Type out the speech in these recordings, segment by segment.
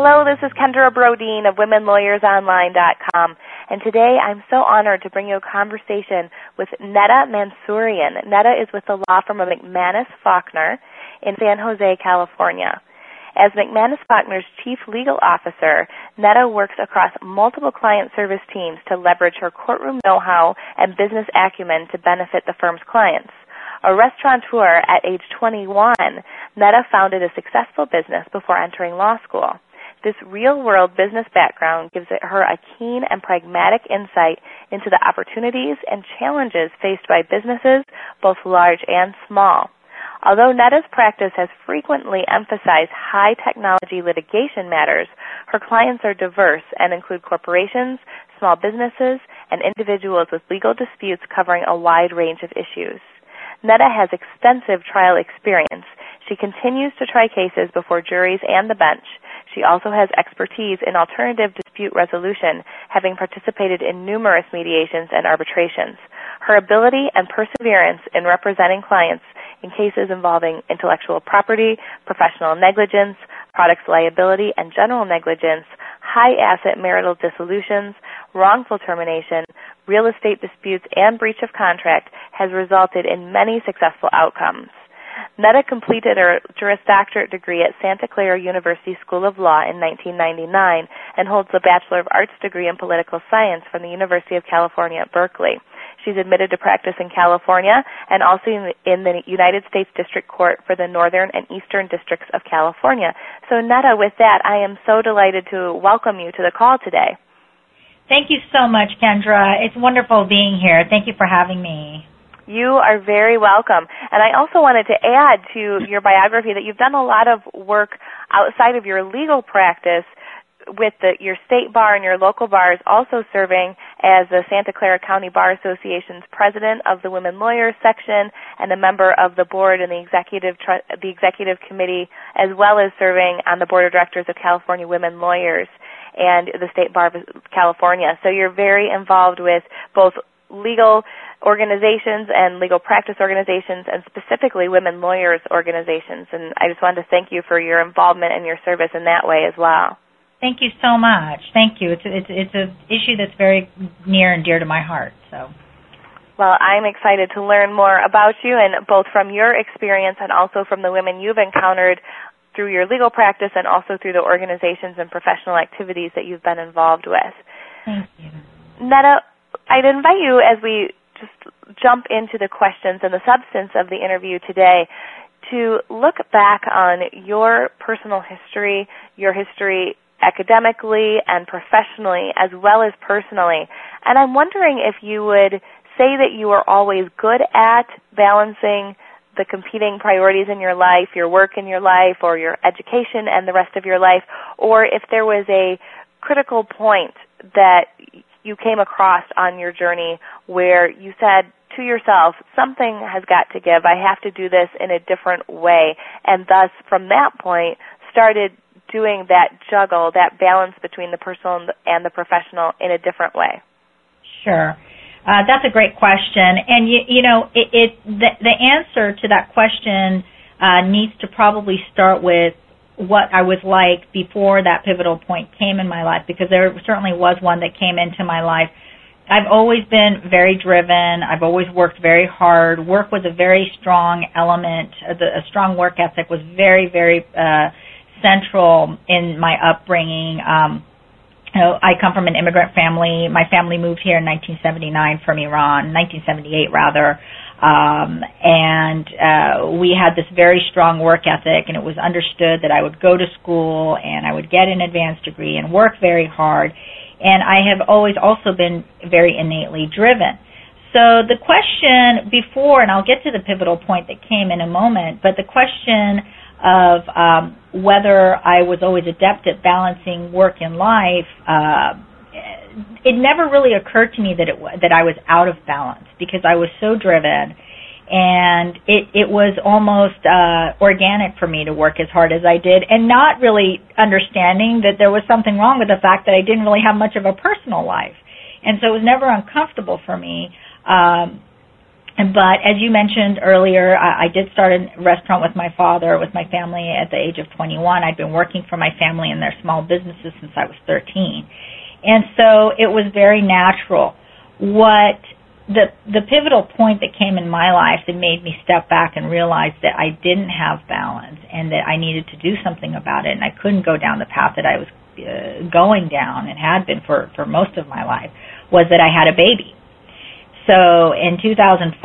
Hello, this is Kendra Brodeen of WomenLawyersOnline.com, and today I'm so honored to bring you a conversation with Netta Mansourian. Netta is with the law firm of McManus Faulkner in San Jose, California. As McManus Faulkner's chief legal officer, Netta works across multiple client service teams to leverage her courtroom know-how and business acumen to benefit the firm's clients. A restaurateur at age 21, Netta founded a successful business before entering law school. This real-world business background gives her a keen and pragmatic insight into the opportunities and challenges faced by businesses, both large and small. Although Netta's practice has frequently emphasized high-technology litigation matters, her clients are diverse and include corporations, small businesses, and individuals with legal disputes covering a wide range of issues. Netta has extensive trial experience. She continues to try cases before juries and the bench. She also has expertise in alternative dispute resolution, having participated in numerous mediations and arbitrations. Her ability and perseverance in representing clients in cases involving intellectual property, professional negligence, products liability, and general negligence, high-asset marital dissolutions, wrongful termination, real estate disputes, and breach of contract has resulted in many successful outcomes. Netta completed her Juris Doctorate degree at Santa Clara University School of Law in 1999 and holds a Bachelor of Arts degree in Political Science from the University of California at Berkeley. She's admitted to practice in California and also in the United States District Court for the Northern and Eastern Districts of California. So, Netta, with that, I am so delighted to welcome you to the call today. Thank you so much, Kendra. It's wonderful being here. Thank you for having me. You are very welcome. And I also wanted to add to your biography that you've done a lot of work outside of your legal practice with your state bar and your local bars, also serving as the Santa Clara County Bar Association's president of the Women Lawyers section and a member of the board and the executive committee, as well as serving on the board of directors of California Women Lawyers and the State Bar of California. So you're very involved with both legal organizations and legal practice organizations, and specifically women lawyers organizations. And I just wanted to thank you for your involvement and your service in that way as well. Thank you so much. Thank you. It's an issue that's very near and dear to my heart. So, well, I'm excited to learn more about you, and both from your experience and also from the women you've encountered through your legal practice and also through the organizations and professional activities that you've been involved with. Thank you. Netta, I'd invite you, as we just jump into the questions and the substance of the interview today, to look back on your personal history, your history academically and professionally as well as personally. And I'm wondering if you would say that you were always good at balancing the competing priorities in your life, your work in your life, or your education and the rest of your life, or if there was a critical point that you came across on your journey where you said to yourself, something has got to give, I have to do this in a different way, and thus from that point started doing that juggle, that balance between the personal and the professional in a different way? Sure. That's a great question. And, the answer to that question needs to probably start with what I was like before that pivotal point came in my life, because there certainly was one that came into my life. I've always been very driven. I've always worked very hard. Work was a very strong element. A strong work ethic was very, very central in my upbringing. I come from an immigrant family. My family moved here in 1979 from Iran, 1978 rather. We had this very strong work ethic, and it was understood that I would go to school and I would get an advanced degree and work very hard. And I have always also been very innately driven. So the question before, and I'll get to the pivotal point that came in a moment, but the question of whether I was always adept at balancing work and life, it never really occurred to me that I was out of balance, because I was so driven, and it was almost organic for me to work as hard as I did, and not really understanding that there was something wrong with the fact that I didn't really have much of a personal life. And so it was never uncomfortable for me. But as you mentioned earlier, I did start a restaurant with my father, with my family at the age of 21. I'd been working for my family in their small businesses since I was 13. And so it was very natural. What the pivotal point that came in my life that made me step back and realize that I didn't have balance and that I needed to do something about it, and I couldn't go down the path that I was going down and had been for most of my life, was that I had a baby. So in 2005,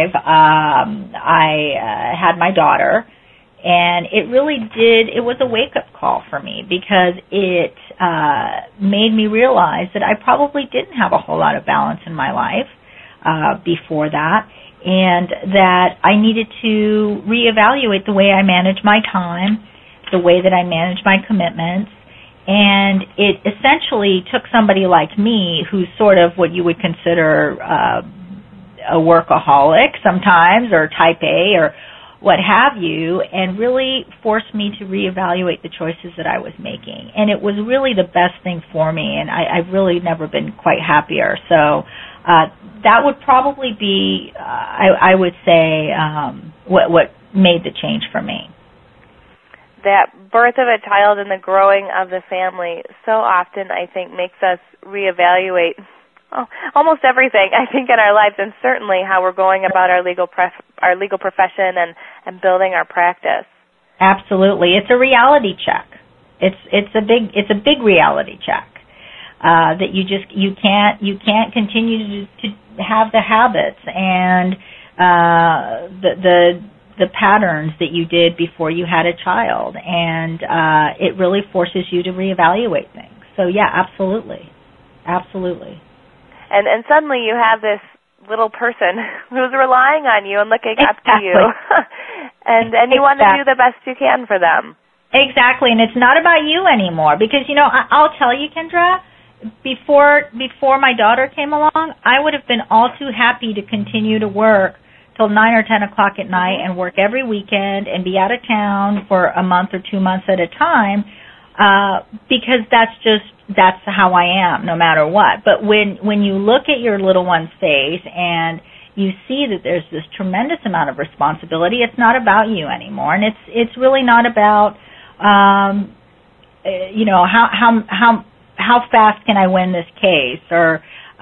I had my daughter, and it was a wake-up call for me because it made me realize that I probably didn't have a whole lot of balance in my life before that, and that I needed to reevaluate the way I manage my time, the way that I manage my commitments. And it essentially took somebody like me, who's sort of what you would consider a workaholic sometimes, or type A, or what have you, and really forced me to reevaluate the choices that I was making. And it was really the best thing for me, and I've really never been quite happier. So that would probably be, I would say, what made the change for me. That birth of a child and the growing of the family so often, I think, makes us reevaluate almost everything, I think, in our lives, and certainly how we're going about our legal profession and building our practice. Absolutely, it's a reality check. It's a big reality check that you can't continue to have the habits and the patterns that you did before you had a child, and it really forces you to reevaluate things. So yeah, absolutely. And suddenly you have this little person who's relying on you and looking up to you, and you want to do the best you can for them. Exactly, and it's not about you anymore, because I'll tell you, Kendra, before my daughter came along, I would have been all too happy to continue to work till 9 or 10 o'clock at night and work every weekend and be out of town for a month or 2 months at a time, because that's how I am no matter what. But when you look at your little one's face and you see that there's this tremendous amount of responsibility, it's not about you anymore, and it's really not about how fast can I win this case, or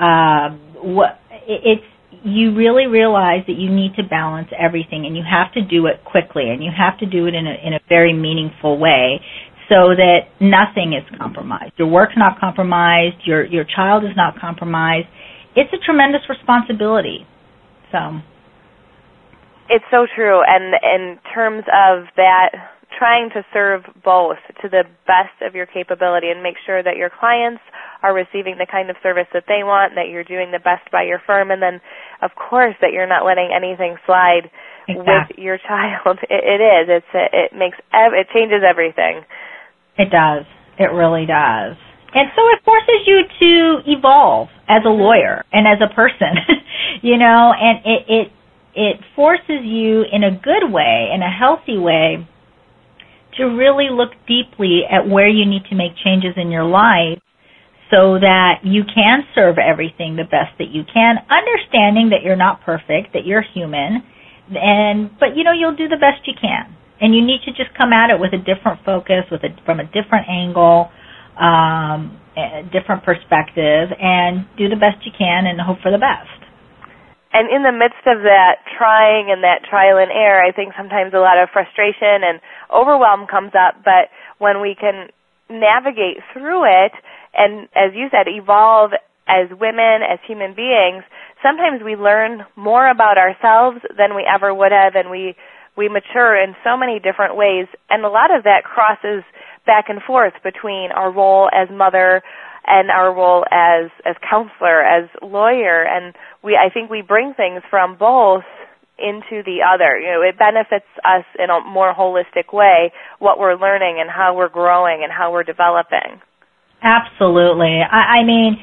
you really realize that you need to balance everything, and you have to do it quickly, and you have to do it in a very meaningful way, so that nothing is compromised. Your work's not compromised. Your child is not compromised. It's a tremendous responsibility. So it's so true. And in terms of that, trying to serve both to the best of your capability and make sure that your clients are receiving the kind of service that they want, that you're doing the best by your firm, and then, of course, that you're not letting anything slide with your child. It changes everything. It does. It really does. And so it forces you to evolve as a lawyer and as a person, and it forces you in a good way, in a healthy way, to really look deeply at where you need to make changes in your life so that you can serve everything the best that you can, understanding that you're not perfect, that you're human, but you'll do the best you can. And you need to just come at it with a different focus, from a different angle, a different perspective, and do the best you can and hope for the best. And in the midst of that trying and that trial and error, I think sometimes a lot of frustration and overwhelm comes up, but when we can navigate through it and, as you said, evolve as women, as human beings, sometimes we learn more about ourselves than we ever would have, and we mature in so many different ways, and a lot of that crosses back and forth between our role as mother and our role as counselor, as lawyer, and I think we bring things from both into the other. It benefits us in a more holistic way, what we're learning and how we're growing and how we're developing. Absolutely. I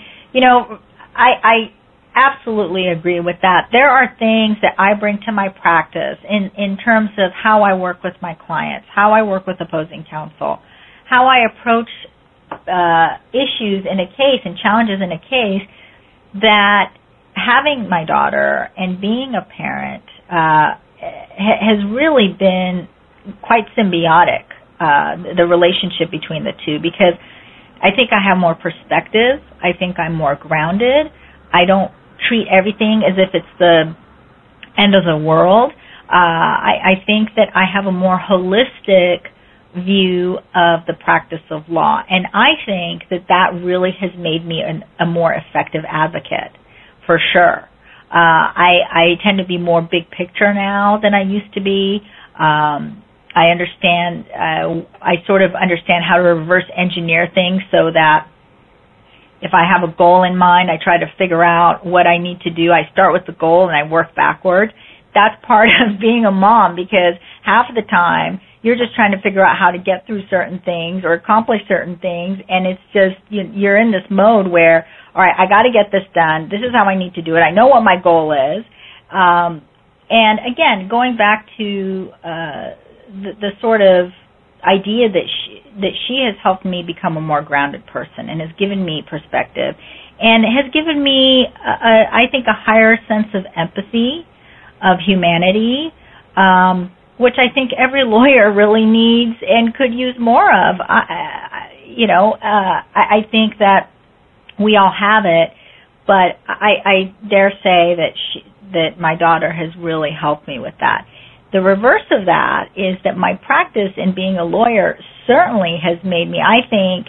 absolutely agree with that. There are things that I bring to my practice in terms of how I work with my clients, how I work with opposing counsel, how I approach issues in a case and challenges in a case that having my daughter and being a parent has really been quite symbiotic, the relationship between the two, because I think I have more perspective. I think I'm more grounded. I don't treat everything as if it's the end of the world. I think that I have a more holistic view of the practice of law, and I think that that really has made me a more effective advocate, for sure. I tend to be more big picture now than I used to be. I understand, I sort of understand how to reverse engineer things so that if I have a goal in mind, I try to figure out what I need to do. I start with the goal and I work backward. That's part of being a mom, because half of the time you're just trying to figure out how to get through certain things or accomplish certain things, and it's just, you're in this mode where, all right, I got to get this done. This is how I need to do it. I know what my goal is. And again, going back to the sort of idea that she has helped me become a more grounded person and has given me perspective and has given me, I think, a higher sense of empathy, of humanity, which I think every lawyer really needs and could use more of. I think that we all have it, but I dare say that my daughter has really helped me with that. The reverse of that is that my practice in being a lawyer certainly has made me, I think,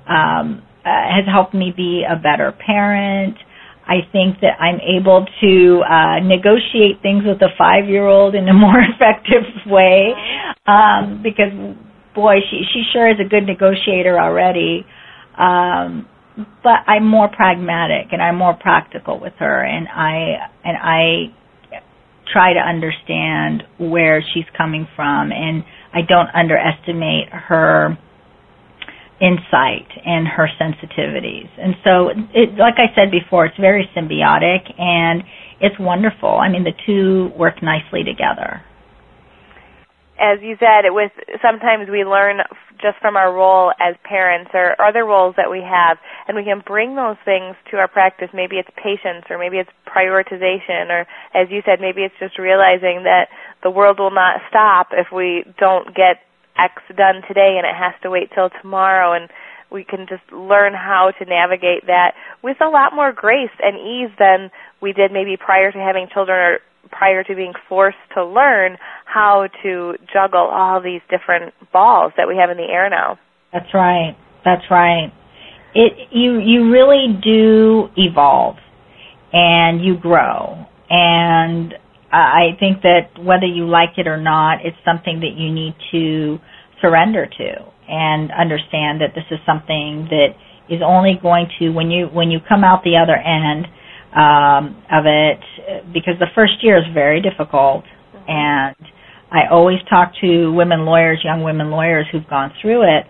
has helped me be a better parent. I think that I'm able to negotiate things with a 5-year-old in a more effective way, because, boy, she sure is a good negotiator already. But I'm more pragmatic and I'm more practical with her, and I try to understand where she's coming from, and I don't underestimate her insight and her sensitivities. And so, like I said before, it's very symbiotic, and it's wonderful. I mean, the two work nicely together. As you said, sometimes we learn just from our role as parents or other roles that we have, and we can bring those things to our practice. Maybe it's patience, or maybe it's prioritization, or, as you said, maybe it's just realizing that the world will not stop if we don't get X done today and it has to wait till tomorrow, and we can just learn how to navigate that with a lot more grace and ease than we did maybe prior to having children or prior to being forced to learn how to juggle all these different balls that we have in the air now. That's right. That's right. You really do evolve and you grow, and I think that whether you like it or not, it's something that you need to surrender to and understand that this is something that is only going to, when you come out the other end of it, because the first year is very difficult, and I always talk to young women lawyers who've gone through it,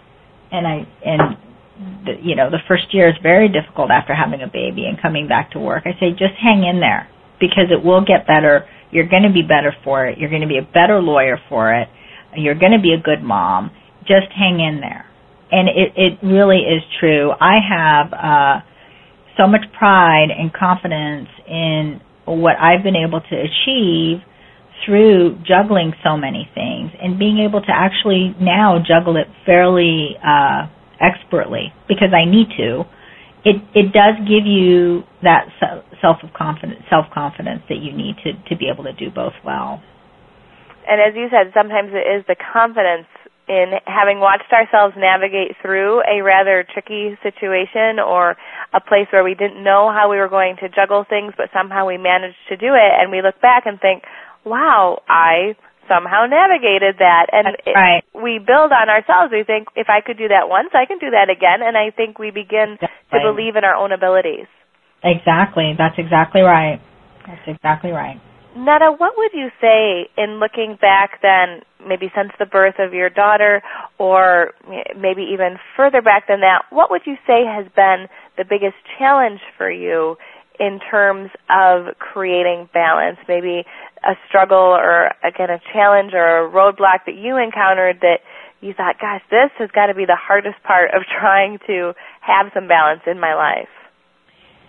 the first year is very difficult after having a baby and coming back to work. I say, just hang in there, because it will get better. You're going to be better for it. You're going to be a better lawyer for it. You're going to be a good mom. Just hang in there. And it really is true. I have so much pride and confidence in what I've been able to achieve through juggling so many things and being able to actually now juggle it fairly expertly, because I need to. It does give you that self-confidence that you need to be able to do both well. And as you said, sometimes it is the confidence in having watched ourselves navigate through a rather tricky situation or a place where we didn't know how we were going to juggle things, but somehow we managed to do it, and we look back and think, wow, I somehow navigated that. And right. We build on ourselves. We think, if I could do that once, I can do that again, and I think we begin to believe in our own abilities. Exactly. That's exactly right. That's exactly right. Netta, what would you say in looking back then, maybe since the birth of your daughter, or maybe even further back than that, what would you say has been the biggest challenge for you in terms of creating balance? Maybe a struggle or, again, a challenge or a roadblock that you encountered that you thought, gosh, this has got to be the hardest part of trying to have some balance in my life.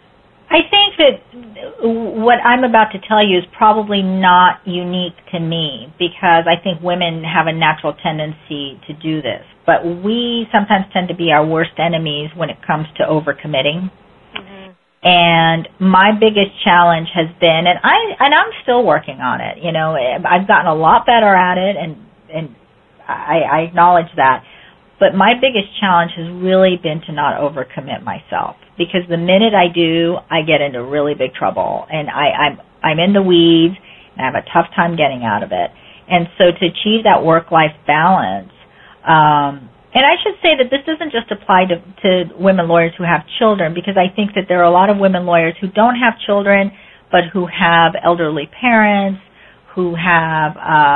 I think that what I'm about to tell you is probably not unique to me, because I think women have a natural tendency to do this. But we sometimes tend to be our worst enemies when it comes to overcommitting. Mm-hmm. And my biggest challenge has been, and I'm still working on it. You know, I've gotten a lot better at it, and I acknowledge that. But my biggest challenge has really been to not overcommit myself, because the minute I do, I get into really big trouble, and I'm in the weeds, and I have a tough time getting out of it. And so to achieve that work-life balance, and I should say that this doesn't just apply to women lawyers who have children, because I think that there are a lot of women lawyers who don't have children, but who have elderly parents, who have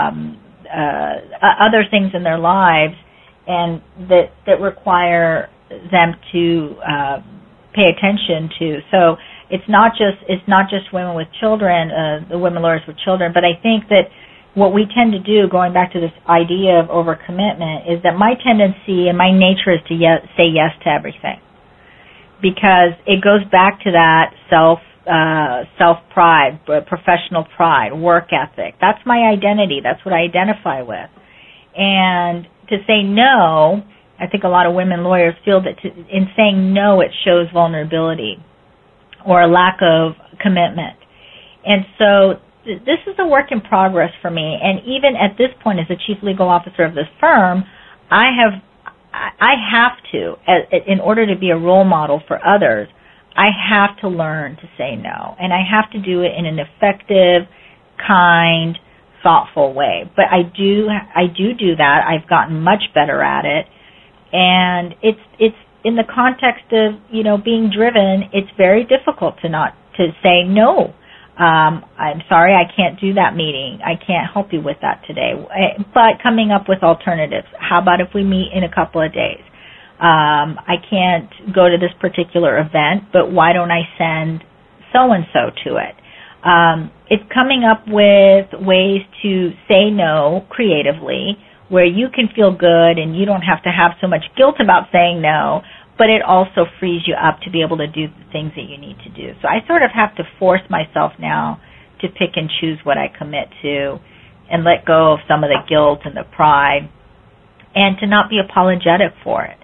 other things in their lives, and that require them to pay attention to. So it's not just women with children, the women lawyers with children, but I think that what we tend to do, going back to this idea of overcommitment, is that my tendency and my nature is to say yes to everything, because it goes back to that self-pride, professional pride, work ethic. That's my identity. That's what I identify with. And to say no, I think a lot of women lawyers feel that in saying no, it shows vulnerability or a lack of commitment. And so this is a work in progress for me. And even at this point, as the chief legal officer of this firm, I have to, in order to be a role model for others, I have to learn to say no. And I have to do it in an effective, kind, thoughtful way. But I do that. I've gotten much better at it. And it's in the context of, you know, being driven, it's very difficult to say no. I'm sorry, I can't do that meeting. I can't help you with that today. But coming up with alternatives. How about if we meet in a couple of days? I can't go to this particular event, but why don't I send so-and-so to it? It's coming up with ways to say no creatively, where you can feel good and you don't have to have so much guilt about saying no, but it also frees you up to be able to do the things that you need to do. So I sort of have to force myself now to pick and choose what I commit to and let go of some of the guilt and the pride, and to not be apologetic for it.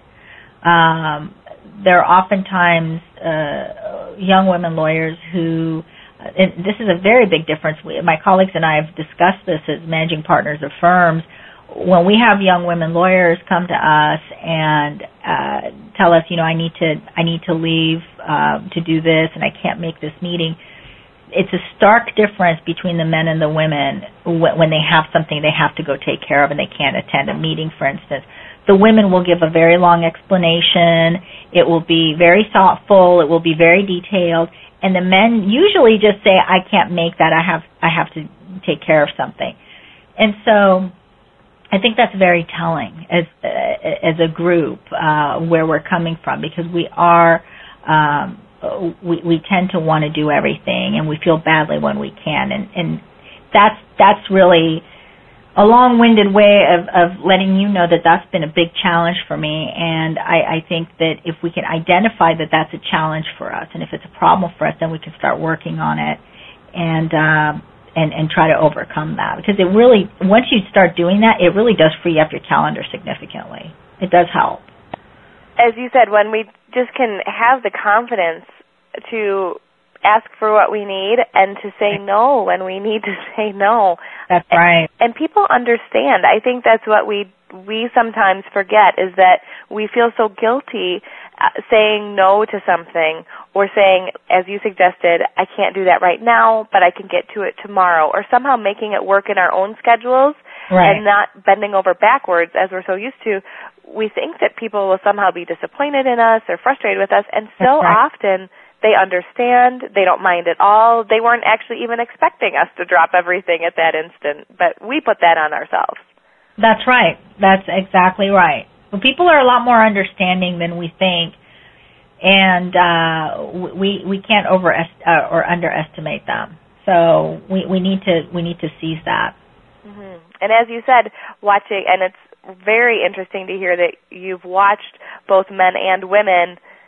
There are oftentimes young women lawyers who, and this is a very big difference. My colleagues and I have discussed this as managing partners of firms. When we have young women lawyers come to us and tell us, you know, I need to leave to do this, and I can't make this meeting, it's a stark difference between the men and the women when they have something they have to go take care of and they can't attend a meeting, for instance. The women will give a very long explanation. It will be very thoughtful. It will be very detailed. And the men usually just say, I can't make that. I have to take care of something. And so I think that's very telling as a group where we're coming from, because we are we tend to want to do everything, and we feel badly when we can, and that's really a long-winded way of letting you know that that's been a big challenge for me. And I think that if we can identify that that's a challenge for us, and if it's a problem for us, then we can start working on it and try to overcome that. Because it really, once you start doing that, it really does free up your calendar significantly. It does help. As you said, when we just can have the confidence to ask for what we need and to say no when we need to say no. That's right. And people understand. I think that's what we sometimes forget, is that we feel so guilty saying no to something, or saying, as you suggested, I can't do that right now, but I can get to it tomorrow, or somehow making it work in our own schedules. Right. And not bending over backwards as we're so used to. We think that people will somehow be disappointed in us or frustrated with us, and so often they understand, they don't mind at all. They weren't actually even expecting us to drop everything at that instant, but we put that on ourselves. That's right. That's exactly right. Well, people are a lot more understanding than we think, and we can't or underestimate them. So we need to seize that. Mm-hmm. And as you said, watching, and it's very interesting to hear that you've watched both men and women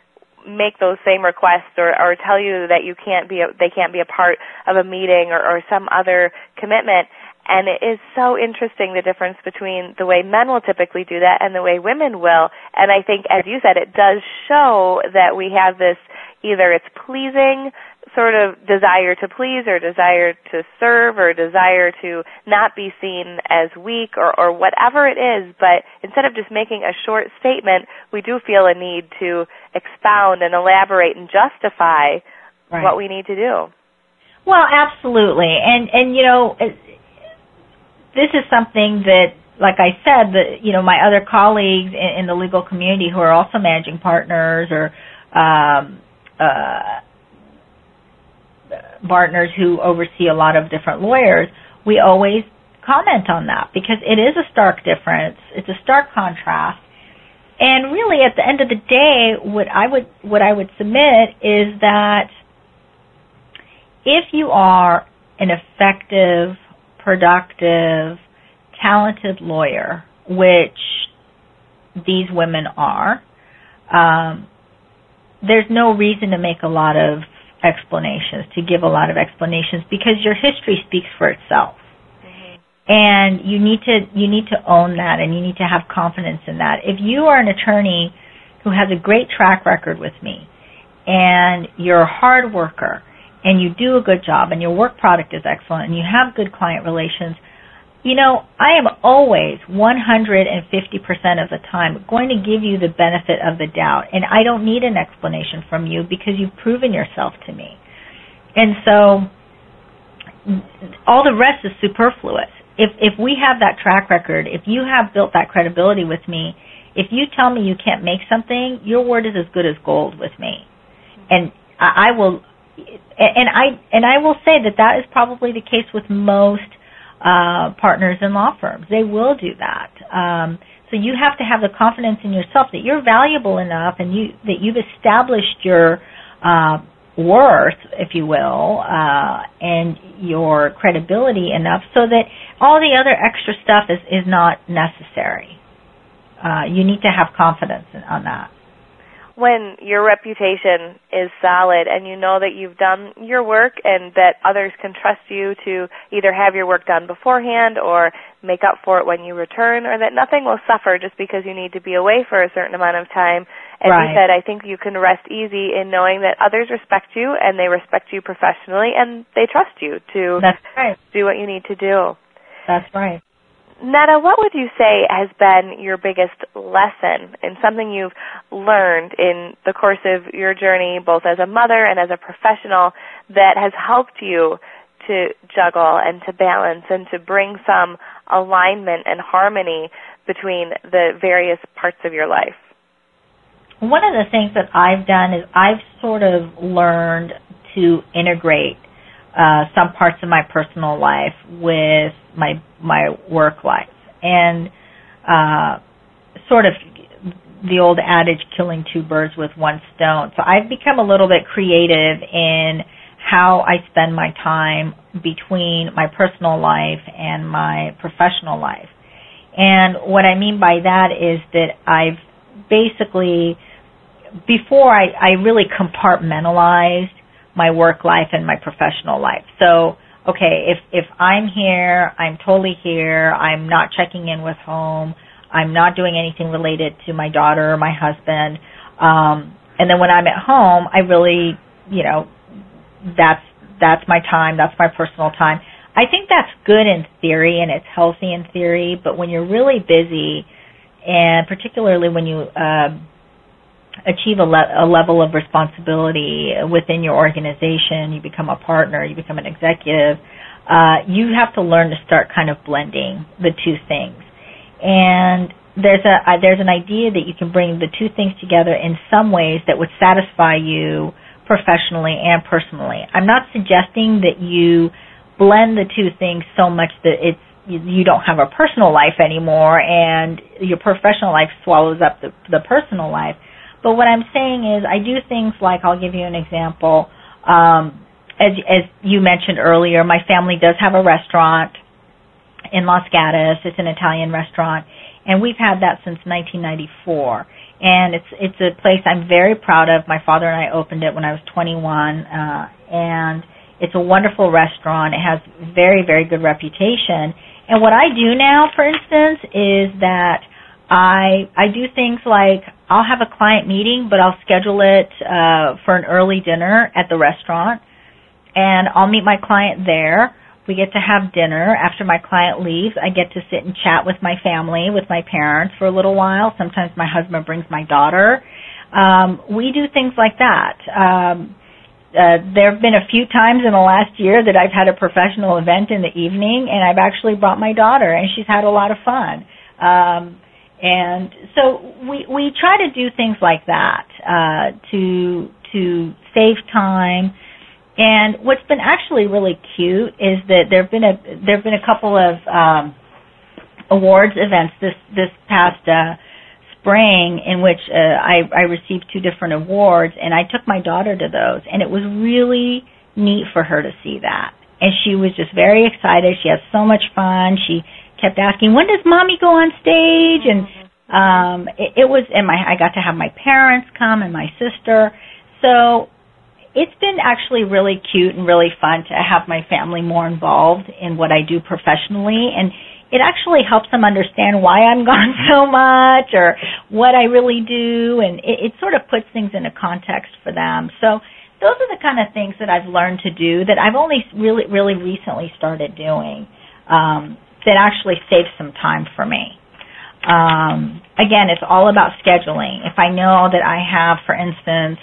make those same requests or tell you that they can't be a part of a meeting or some other commitment. And it is so interesting, the difference between the way men will typically do that and the way women will. And I think, as you said, it does show that we have this, either it's pleasing sort of desire to please or desire to serve or desire to not be seen as weak or whatever it is. But instead of just making a short statement, we do feel a need to expound and elaborate and justify what we need to do. Well, absolutely. And you know, this is something that, like I said, my other colleagues in the legal community who are also managing partners or partners who oversee a lot of different lawyers, we always comment on that because it is a stark difference. It's a stark contrast. And really, at the end of the day, what I would submit is that if you are an effective, productive, talented lawyer, which these women are, there's no reason to make a lot of explanations, to give a lot of explanations, because your history speaks for itself. Mm-hmm. And you need to own that, and you need to have confidence in that. If you are an attorney who has a great track record with me, and you're a hard worker, and you do a good job, and your work product is excellent, and you have good client relations, I am always 150% of the time going to give you the benefit of the doubt, and I don't need an explanation from you because you've proven yourself to me. And so all the rest is superfluous. If we have that track record, if you have built that credibility with me, if you tell me you can't make something, your word is as good as gold with me. And I will say that is probably the case with most partners in law firms. They will do that. So you have to have the confidence in yourself that you're valuable enough and that you've established your worth, if you will, and your credibility enough so that all the other extra stuff is not necessary. You need to have confidence on that. When your reputation is solid and you know that you've done your work and that others can trust you to either have your work done beforehand or make up for it when you return, or that nothing will suffer just because you need to be away for a certain amount of time, as you said, I think you can rest easy in knowing that others respect you and they respect you professionally and they trust you to do what you need to do. That's right. Netta, what would you say has been your biggest lesson and something you've learned in the course of your journey, both as a mother and as a professional, that has helped you to juggle and to balance and to bring some alignment and harmony between the various parts of your life? One of the things that I've done is I've sort of learned to integrate some parts of my personal life with my work life, and sort of the old adage, killing two birds with one stone. So I've become a little bit creative in how I spend my time between my personal life and my professional life. And what I mean by that is that I've basically, before I really compartmentalized my work life and my professional life. So, okay, if I'm here, I'm totally here, I'm not checking in with home, I'm not doing anything related to my daughter or my husband, and then when I'm at home, I really, that's my time, that's my personal time. I think that's good in theory and it's healthy in theory, but when you're really busy, and particularly when you achieve a level of responsibility within your organization, you become a partner, you become an executive, you have to learn to start kind of blending the two things. And there's an idea that you can bring the two things together in some ways that would satisfy you professionally and personally. I'm not suggesting that you blend the two things so much that you don't have a personal life anymore and your professional life swallows up the personal life. But what I'm saying is I do things like, I'll give you an example. As you mentioned earlier, my family does have a restaurant in Los Gatos. It's an Italian restaurant, and we've had that since 1994. And it's a place I'm very proud of. My father and I opened it when I was 21, and it's a wonderful restaurant. It has very, very good reputation. And what I do now, for instance, is that I do things like I'll have a client meeting, but I'll schedule it for an early dinner at the restaurant, and I'll meet my client there. We get to have dinner. After my client leaves, I get to sit and chat with my family, with my parents for a little while. Sometimes my husband brings my daughter. We do things like that. There have been a few times in the last year that I've had a professional event in the evening, and I've actually brought my daughter, and she's had a lot of fun. And so we try to do things like that to save time. And what's been actually really cute is that there've been a couple of awards events this past spring in which I received 2 different awards, and I took my daughter to those, and it was really neat for her to see that. And she was just very excited. She had so much fun. She kept asking, "When does Mommy go on stage?" And it was, and I got to have my parents come and my sister. So it's been actually really cute and really fun to have my family more involved in what I do professionally, and it actually helps them understand why I'm gone so much or what I really do, and it sort of puts things into context for them. So those are the kind of things that I've learned to do that I've only really, really recently started doing that actually saves some time for me. Again, it's all about scheduling. If I know that I have, for instance,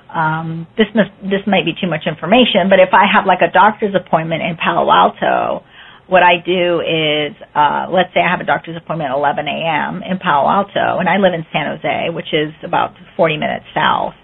this might be too much information, but if I have like a doctor's appointment in Palo Alto, what I do is, let's say I have a doctor's appointment at 11 a.m. in Palo Alto, and I live in San Jose, which is about 40 minutes south.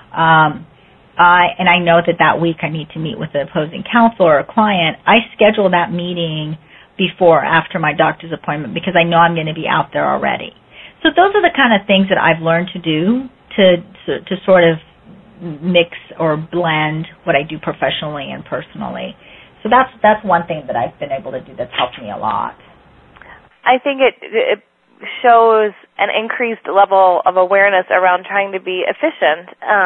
And I know that week I need to meet with the opposing counsel or a client. I schedule that meeting before or after my doctor's appointment because I know I'm going to be out there already. So those are the kind of things that I've learned to do to sort of mix or blend what I do professionally and personally. So that's one thing that I've been able to do that's helped me a lot. I think it shows an increased level of awareness around trying to be efficient.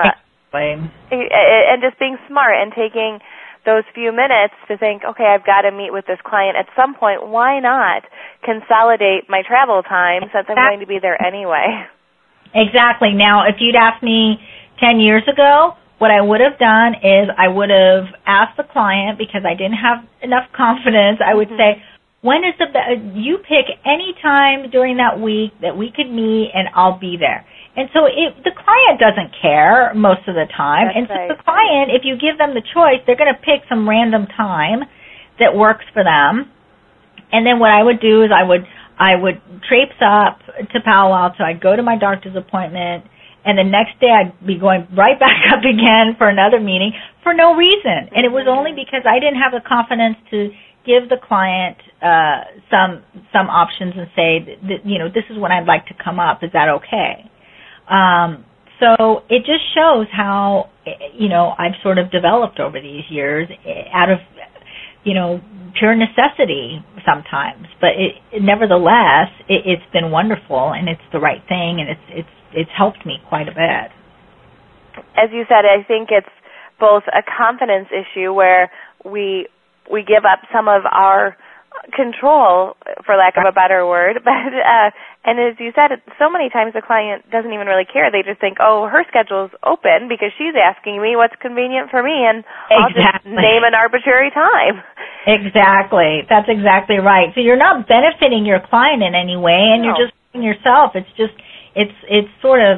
And just being smart and taking those few minutes to think, okay, I've got to meet with this client at some point. Why not consolidate my travel time since I'm going to be there anyway? Exactly. Now, if you'd asked me 10 years ago, what I would have done is I would have asked the client, because I didn't have enough confidence, I would say, when is you pick any time during that week that we could meet and I'll be there. And so the client doesn't care most of the time. That's right. So the client, if you give them the choice, they're going to pick some random time that works for them. And then what I would do is I would traipse up to Palo Alto. I'd go to my doctor's appointment, and the next day I'd be going right back up again for another meeting for no reason. And it was only because I didn't have the confidence to give the client some options and say, this is when I'd like to come up. Is that okay? So it just shows how, I've sort of developed over these years out of, pure necessity sometimes. But nevertheless, it's been wonderful, and it's the right thing, and it's helped me quite a bit. As you said, I think it's both a confidence issue where we give up some of our control, for lack of a better word, but and as you said, so many times the client doesn't even really care. They just think, oh, her schedule's open because she's asking me what's convenient for me, and I'll just name an arbitrary time. Exactly. That's exactly right. So you're not benefiting your client in any way, and you're just yourself. It's just it's sort of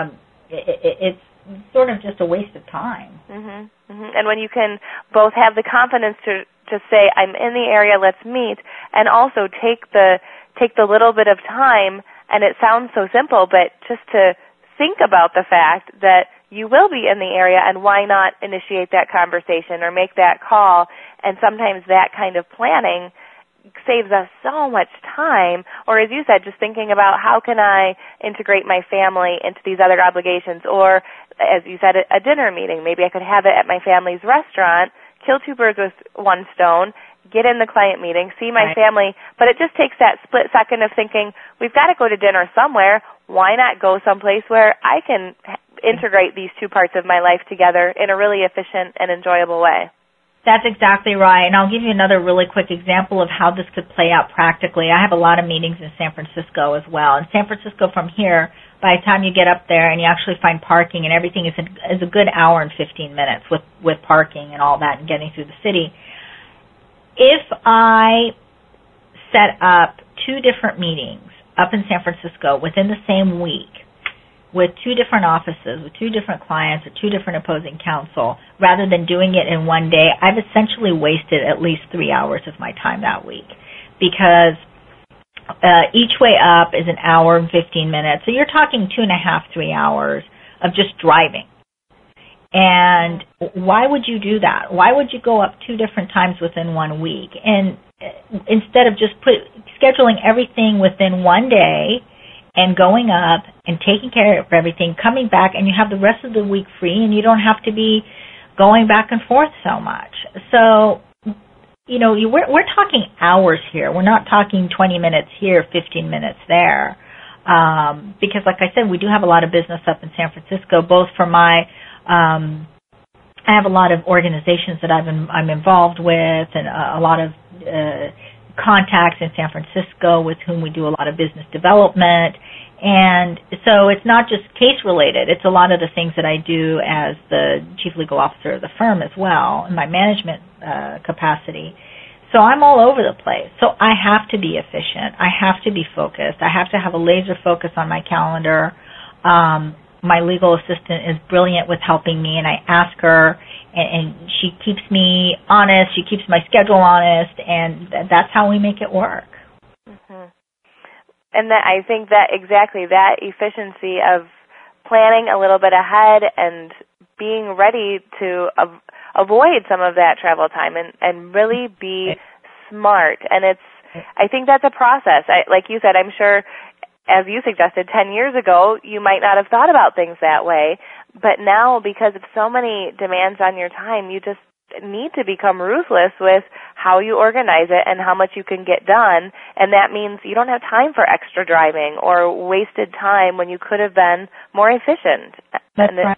just a waste of time. Mm-hmm. Mm-hmm. And when you can both have the confidence to say, I'm in the area, let's meet, and also take the little bit of time, and it sounds so simple, but just to think about the fact that you will be in the area, and why not initiate that conversation or make that call, and sometimes that kind of planning saves us so much time. Or as you said, just thinking about how can I integrate my family into these other obligations, or as you said, a dinner meeting. Maybe I could have it at my family's restaurant, kill two birds with one stone, get in the client meeting, see my Right. family, but it just takes that split second of thinking, we've got to go to dinner somewhere. Why not go someplace where I can integrate these two parts of my life together in a really efficient and enjoyable way? That's exactly right. And I'll give you another really quick example of how this could play out practically. I have a lot of meetings in San Francisco as well. In San Francisco from here, by the time you get up there and you actually find parking and everything is a good hour and 15 minutes with parking and all that and getting through the city. If I set up 2 different meetings up in San Francisco within the same week, with 2 different offices, with 2 different clients, or 2 different opposing counsel, rather than doing it in one day, I've essentially wasted at least 3 hours of my time that week, because each way up is an hour and 15 minutes. So you're talking 2.5, 3 hours of just driving. And why would you do that? Why would you go up 2 different times within 1 week? And instead of just scheduling everything within one day, and going up and taking care of everything, coming back, and you have the rest of the week free, and you don't have to be going back and forth so much. So, we're talking hours here. We're not talking 20 minutes here, 15 minutes there. Because, like I said, we do have a lot of business up in San Francisco, both for my I have a lot of organizations that I'm involved with, and a lot of contacts in San Francisco with whom we do a lot of business development. And so it's not just case related. It's a lot of the things that I do as the chief legal officer of the firm as well in my management capacity. So I'm all over the place. So I have to be efficient. I have to be focused. I have to have a laser focus on my calendar. My legal assistant is brilliant with helping me, and I ask her, and she keeps me honest. She keeps my schedule honest, and that's how we make it work. Mm-hmm. And I think that exactly that efficiency of planning a little bit ahead and being ready to avoid some of that travel time and really be smart. And I think that's a process. Like you said, I'm sure, as you suggested, 10 years ago, you might not have thought about things that way. But now, because of so many demands on your time, you just need to become ruthless with how you organize it and how much you can get done. And that means you don't have time for extra driving or wasted time when you could have been more efficient. That's right.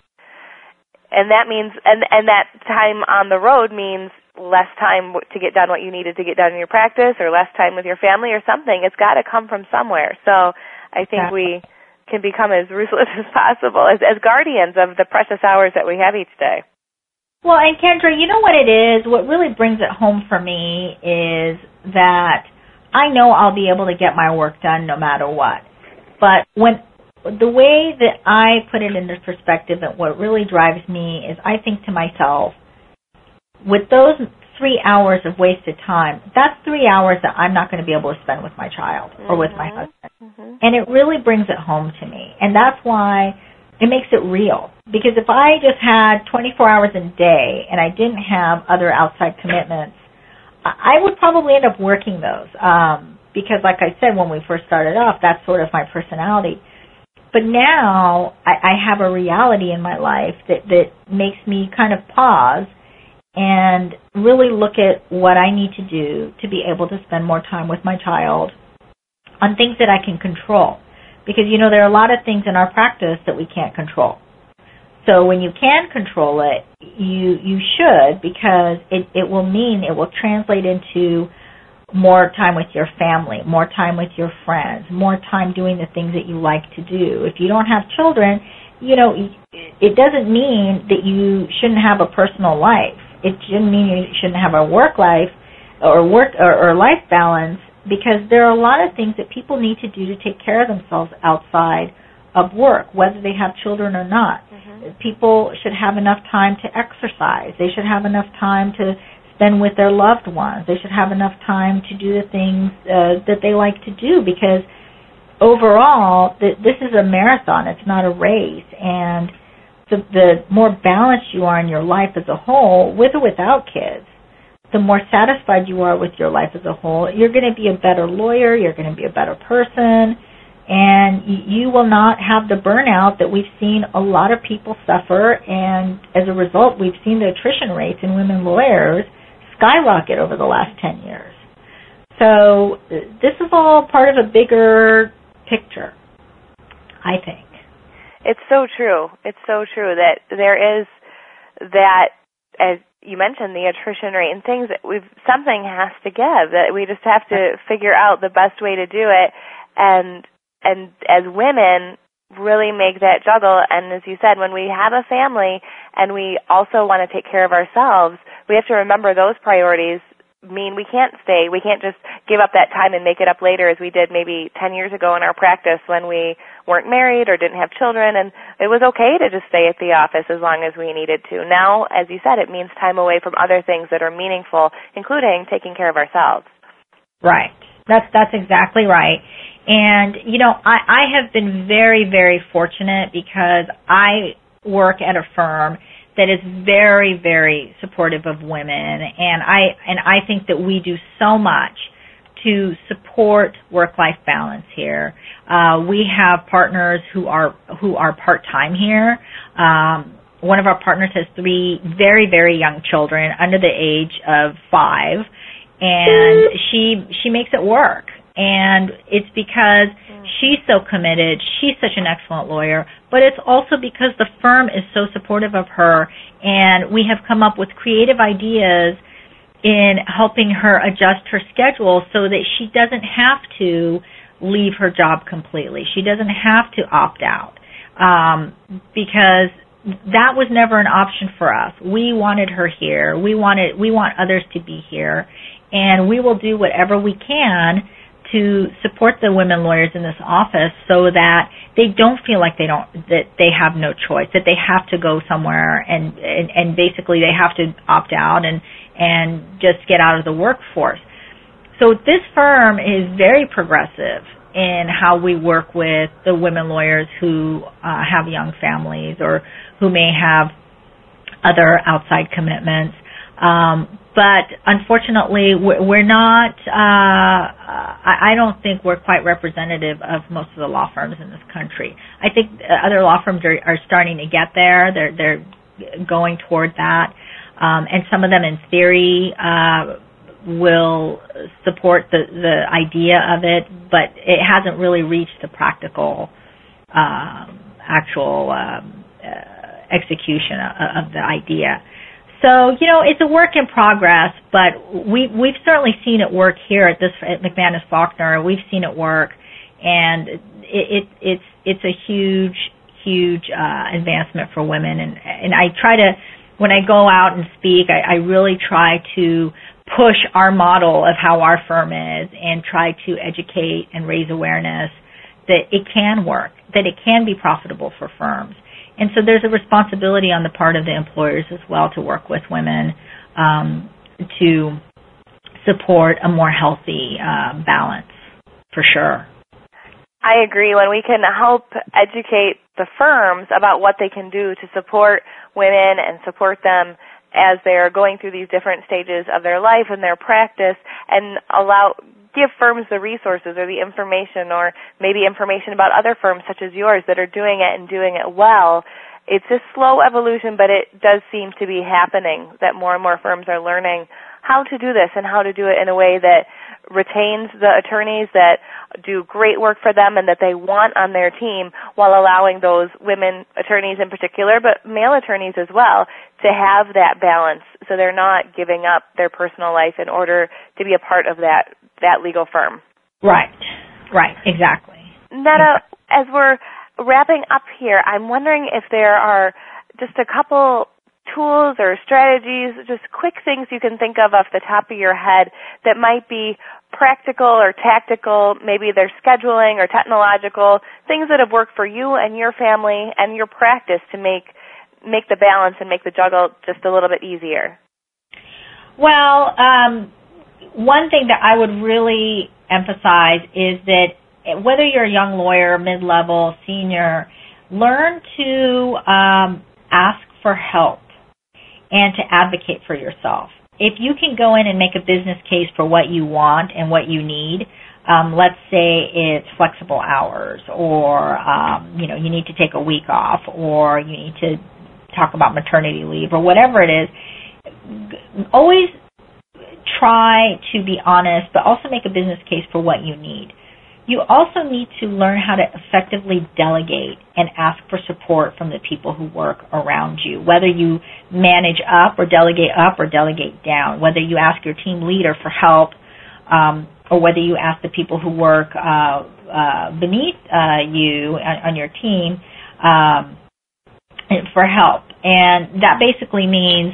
And that means, and that time on the road means less time to get done what you needed to get done in your practice, or less time with your family or something. It's got to come from somewhere. So I think we can become as ruthless as possible as guardians of the precious hours that we have each day. Well, and Kendra, you know what it is? What really brings it home for me is that I know I'll be able to get my work done no matter what. But the way that I put it into perspective, and what really drives me is I think to myself, with those 3 hours of wasted time, that's 3 hours that I'm not going to be able to spend with my child or with my husband. Mm-hmm. And it really brings it home to me. And that's why it makes it real. Because if I just had 24 hours a day and I didn't have other outside commitments, I would probably end up working those. Because like I said, when we first started off, that's sort of my personality. But now I have a reality in my life that makes me kind of pause and really look at what I need to do to be able to spend more time with my child on things that I can control. Because, there are a lot of things in our practice that we can't control. So when you can control it, you should, because it will translate into more time with your family, more time with your friends, more time doing the things that you like to do. If you don't have children, it doesn't mean that you shouldn't have a personal life. It shouldn't mean you shouldn't have a work life or life balance, because there are a lot of things that people need to do to take care of themselves outside of work, whether they have children or not. Mm-hmm. People should have enough time to exercise. They should have enough time to spend with their loved ones. They should have enough time to do the things that they like to do, because overall, this is a marathon. It's not a race. And the more balanced you are in your life as a whole, with or without kids, the more satisfied you are with your life as a whole, you're going to be a better lawyer, you're going to be a better person, and you will not have the burnout that we've seen a lot of people suffer. And as a result, we've seen the attrition rates in women lawyers skyrocket over the last 10 years. So this is all part of a bigger picture, I think. It's so true. It's so true that there is that, as you mentioned, the attrition rate and things that something has to give, that we just have to figure out the best way to do it, and as women really make that juggle. And as you said, when we have a family and we also want to take care of ourselves, we have to remember those priorities mean we can't just give up that time and make it up later as we did maybe 10 years ago in our practice when we weren't married or didn't have children, and it was okay to just stay at the office as long as we needed to. Now, as you said, it means time away from other things that are meaningful, including taking care of ourselves. Right. That's exactly right. And, I have been very, very fortunate because I work at a firm that is very, very supportive of women, and I think that we do so much to support work-life balance here. We have partners who are part-time here. One of our partners has 3 very, very young children under the age of 5, and she makes it work. And it's because she's so committed, she's such an excellent lawyer, but it's also because the firm is so supportive of her, and we have come up with creative ideas in helping her adjust her schedule so that she doesn't have to leave her job completely. She doesn't have to opt out, because that was never an option for us. We wanted her here. We want others to be here, and we will do whatever we can to support the women lawyers in this office so that they don't feel like that they have no choice, that they have to go somewhere and basically they have to opt out and just get out of the workforce. So this firm is very progressive in how we work with the women lawyers who have young families or who may have other outside commitments. But unfortunately, we're not, I don't think we're quite representative of most of the law firms in this country. I think other law firms are starting to get there. They're going toward that. And some of them in theory will support the idea of it, but it hasn't really reached the practical actual execution of the idea. So, it's a work in progress, but we've certainly seen it work here at McManus Faulkner. We've seen it work, and it's a huge advancement for women. And I try to, when I go out and speak, I really try to push our model of how our firm is and try to educate and raise awareness that it can work, that it can be profitable for firms. And so there's a responsibility on the part of the employers as well to work with women to support a more healthy balance, for sure. I agree. When we can help educate the firms about what they can do to support women and support them as they're going through these different stages of their life and their practice, and give firms the resources or the information, or maybe information about other firms such as yours that are doing it and doing it well. It's a slow evolution, but it does seem to be happening, that more and more firms are learning how to do this and how to do it in a way that retains the attorneys that do great work for them and that they want on their team, while allowing those women attorneys in particular, but male attorneys as well, to have that balance so they're not giving up their personal life in order to be a part of that legal firm. Right, exactly. Netta, as we're wrapping up here, I'm wondering if there are just a couple tools or strategies, just quick things you can think of off the top of your head that might be practical or tactical, maybe they're scheduling or technological, things that have worked for you and your family and your practice to make the balance and make the juggle just a little bit easier. Well, one thing that I would really emphasize is that whether you're a young lawyer, mid-level, senior, learn to ask for help and to advocate for yourself. If you can go in and make a business case for what you want and what you need, let's say it's flexible hours, or you need to take a week off, or you need to talk about maternity leave, or whatever it is, always try to be honest, but also make a business case for what you need. You also need to learn how to effectively delegate and ask for support from the people who work around you, whether you manage up or delegate down, whether you ask your team leader for help, or whether you ask the people who work beneath you on your team for help. And that basically means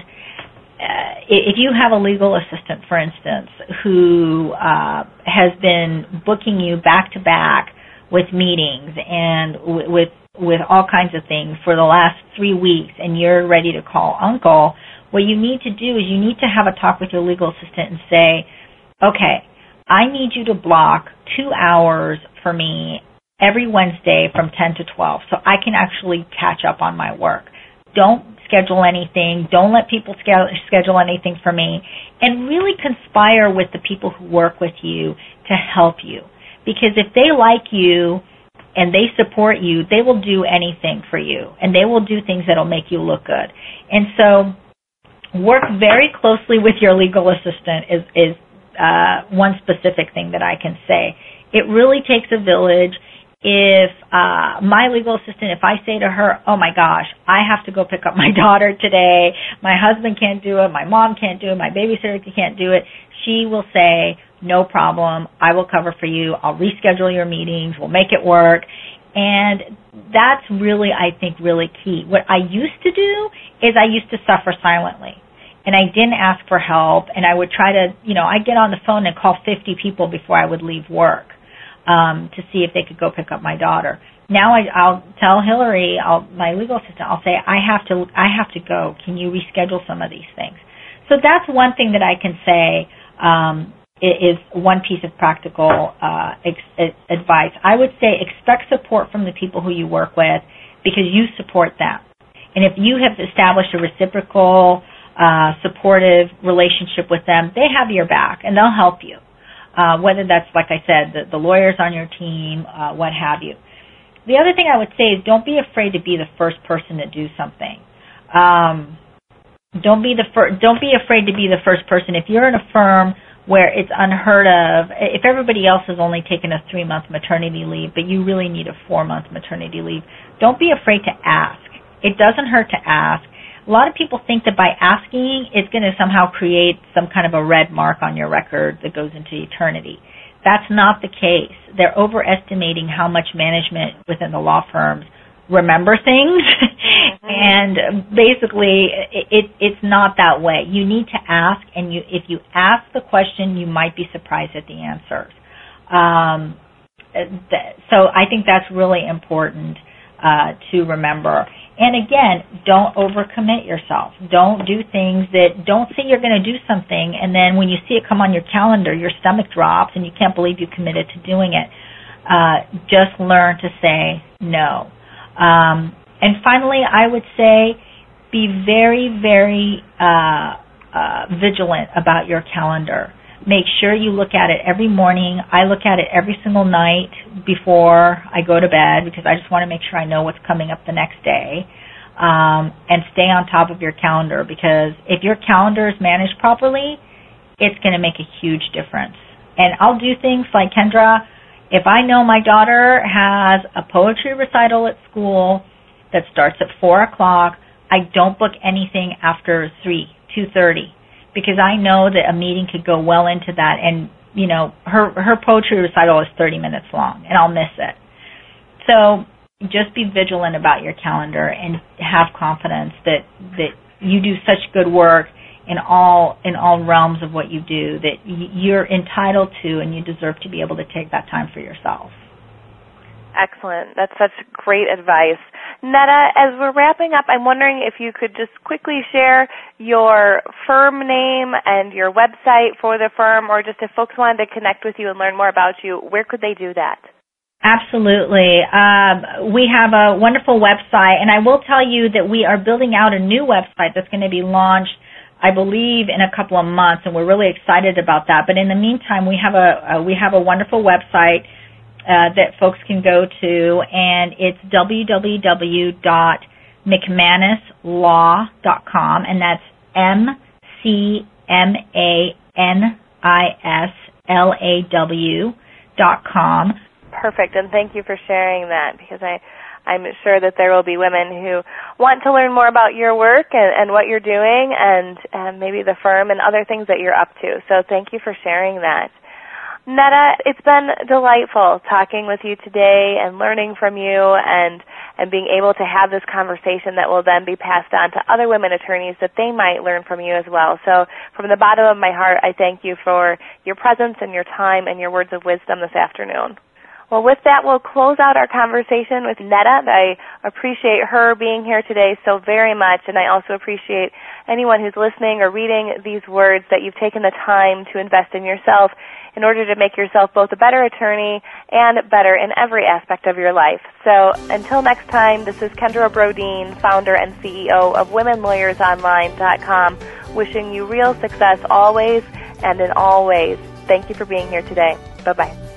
if you have a legal assistant, for instance, who has been booking you back to back with meetings and with all kinds of things for the last 3 weeks, and you're ready to call uncle, what you need to do is you need to have a talk with your legal assistant and say, okay, I need you to block 2 hours for me every Wednesday from 10 to 12 so I can actually catch up on my work. Don't schedule anything. Don't let people schedule anything for me. And really conspire with the people who work with you to help you. Because if they like you and they support you, they will do anything for you. And they will do things that will make you look good. And so work very closely with your legal assistant is one specific thing that I can say. It really takes a village. If my legal assistant, if I say to her, oh my gosh, I have to go pick up my daughter today, my husband can't do it, my mom can't do it, my babysitter can't do it, she will say, no problem, I will cover for you, I'll reschedule your meetings, we'll make it work. And that's really, I think, really key. What I used to do is I used to suffer silently. And I didn't ask for help, and I would try to, I'd get on the phone and call 50 people before I would leave work. To see if they could go pick up my daughter. Now I'll tell Hillary, my legal assistant, I'll say, I have to go. Can you reschedule some of these things? So that's one thing that I can say is one piece of practical advice. I would say expect support from the people who you work with because you support them. And if you have established a reciprocal, supportive relationship with them, they have your back and they'll help you. Whether that's, like I said, the lawyers on your team, what have you. The other thing I would say is don't be afraid to be the first person to do something. Don't be afraid to be the first person. If you're in a firm where it's unheard of, if everybody else has only taken a 3-month maternity leave, but you really need a 4-month maternity leave, don't be afraid to ask. It doesn't hurt to ask. A lot of people think that by asking, it's going to somehow create some kind of a red mark on your record that goes into eternity. That's not the case. They're overestimating how much management within the law firms remember things. Mm-hmm. And basically, it's not that way. You need to ask, and if you ask the question, you might be surprised at the answers. So I think that's really important to remember. And again, don't overcommit yourself. Don't do things don't say you're going to do something, and then when you see it come on your calendar, your stomach drops and you can't believe you committed to doing it. Just learn to say no. And finally, I would say be very, very vigilant about your calendar. Make sure you look at it every morning. I look at it every single night before I go to bed because I just want to make sure I know what's coming up the next day. And stay on top of your calendar because if your calendar is managed properly, it's going to make a huge difference. And I'll do things like, Kendra, if I know my daughter has a poetry recital at school that starts at 4 o'clock, I don't book anything after 2:30. Because I know that a meeting could go well into that, and her poetry recital is 30 minutes long, and I'll miss it. So just be vigilant about your calendar and have confidence that you do such good work in all realms of what you do that you're entitled to, and you deserve to be able to take that time for yourself. Excellent. That's such great advice. Netta, as we're wrapping up, I'm wondering if you could just quickly share your firm name and your website for the firm, or just if folks wanted to connect with you and learn more about you, where could they do that? Absolutely. We have a wonderful website, and I will tell you that we are building out a new website that's going to be launched, I believe, in a couple of months, and we're really excited about that. But in the meantime, we have a wonderful website that folks can go to, and it's www.mcmanuslaw.com, and that's McManus NISLAW.com. Perfect, and thank you for sharing that, because I'm sure that there will be women who want to learn more about your work and what you're doing and maybe the firm and other things that you're up to. So thank you for sharing that. Netta, it's been delightful talking with you today and learning from you and being able to have this conversation that will then be passed on to other women attorneys that they might learn from you as well. So from the bottom of my heart, I thank you for your presence and your time and your words of wisdom this afternoon. Well, with that, we'll close out our conversation with Netta. I appreciate her being here today so very much, and I also appreciate anyone who's listening or reading these words that you've taken the time to invest in yourself in order to make yourself both a better attorney and better in every aspect of your life. So until next time, this is Kendra Brodeen, founder and CEO of WomenLawyersOnline.com, wishing you real success always and in all ways. Thank you for being here today. Bye-bye.